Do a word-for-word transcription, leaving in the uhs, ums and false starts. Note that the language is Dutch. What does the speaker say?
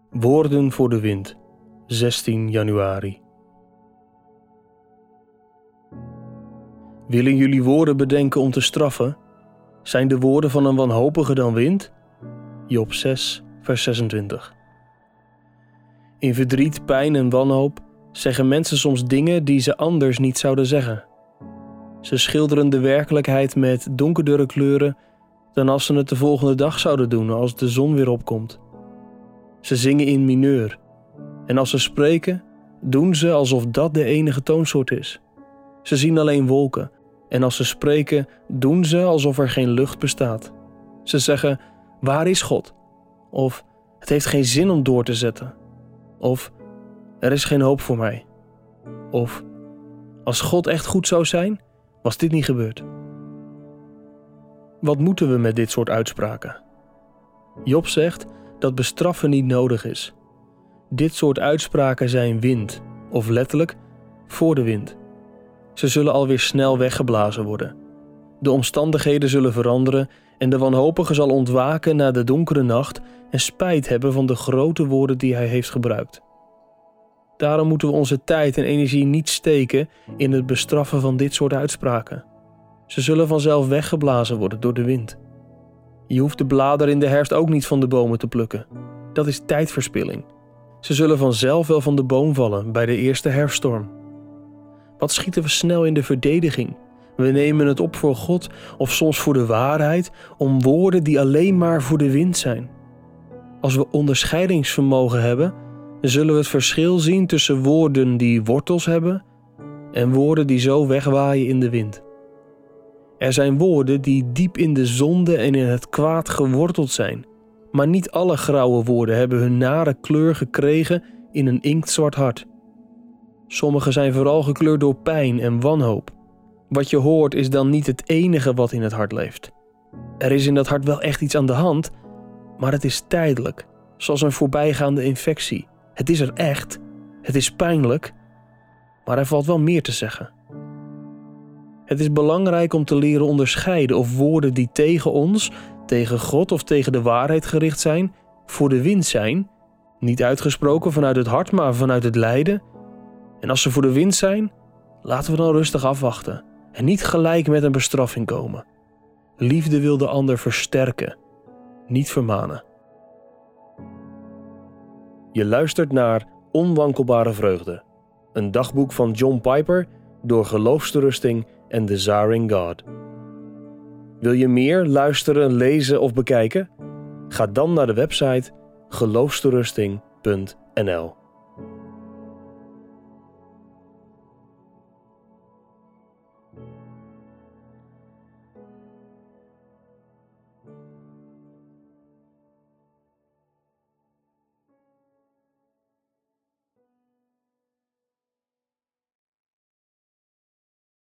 Woorden voor de wind, zestien januari. Willen jullie woorden bedenken om te straffen? Zijn de woorden van een wanhopige dan wind? Job zes, vers zesentwintig. In verdriet, pijn en wanhoop zeggen mensen soms dingen die ze anders niet zouden zeggen. Ze schilderen de werkelijkheid met donkerdere kleuren dan als ze het de volgende dag zouden doen als de zon weer opkomt. Ze zingen in mineur en als ze spreken, doen ze alsof dat de enige toonsoort is. Ze zien alleen wolken en als ze spreken, doen ze alsof er geen lucht bestaat. Ze zeggen, waar is God? Of, het heeft geen zin om door te zetten. Of, er is geen hoop voor mij. Of, als God echt goed zou zijn, was dit niet gebeurd. Wat moeten we met dit soort uitspraken? Job zegt dat bestraffen niet nodig is. Dit soort uitspraken zijn wind, of letterlijk voor de wind. Ze zullen alweer snel weggeblazen worden. De omstandigheden zullen veranderen en de wanhopige zal ontwaken na de donkere nacht en spijt hebben van de grote woorden die hij heeft gebruikt. Daarom moeten we onze tijd en energie niet steken in het bestraffen van dit soort uitspraken. Ze zullen vanzelf weggeblazen worden door de wind. Je hoeft de bladeren in de herfst ook niet van de bomen te plukken. Dat is tijdverspilling. Ze zullen vanzelf wel van de boom vallen bij de eerste herfststorm. Wat schieten we snel in de verdediging? We nemen het op voor God of soms voor de waarheid om woorden die alleen maar voor de wind zijn. Als we onderscheidingsvermogen hebben, zullen we het verschil zien tussen woorden die wortels hebben en woorden die zo wegwaaien in de wind. Er zijn woorden die diep in de zonde en in het kwaad geworteld zijn, maar niet alle grauwe woorden hebben hun nare kleur gekregen in een inktzwart hart. Sommige zijn vooral gekleurd door pijn en wanhoop. Wat je hoort is dan niet het enige wat in het hart leeft. Er is in dat hart wel echt iets aan de hand, maar het is tijdelijk, zoals een voorbijgaande infectie. Het is er echt, het is pijnlijk, maar er valt wel meer te zeggen. Het is belangrijk om te leren onderscheiden of woorden die tegen ons, tegen God of tegen de waarheid gericht zijn, voor de wind zijn, niet uitgesproken vanuit het hart, maar vanuit het lijden. En als ze voor de wind zijn, laten we dan rustig afwachten en niet gelijk met een bestraffing komen. Liefde wil de ander versterken, niet vermanen. Je luistert naar Onwankelbare Vreugde, een dagboek van John Piper door Geloofsterusting en Desiring God. Wil je meer luisteren, lezen of bekijken? Ga dan naar de website geloofsterusting punt n l.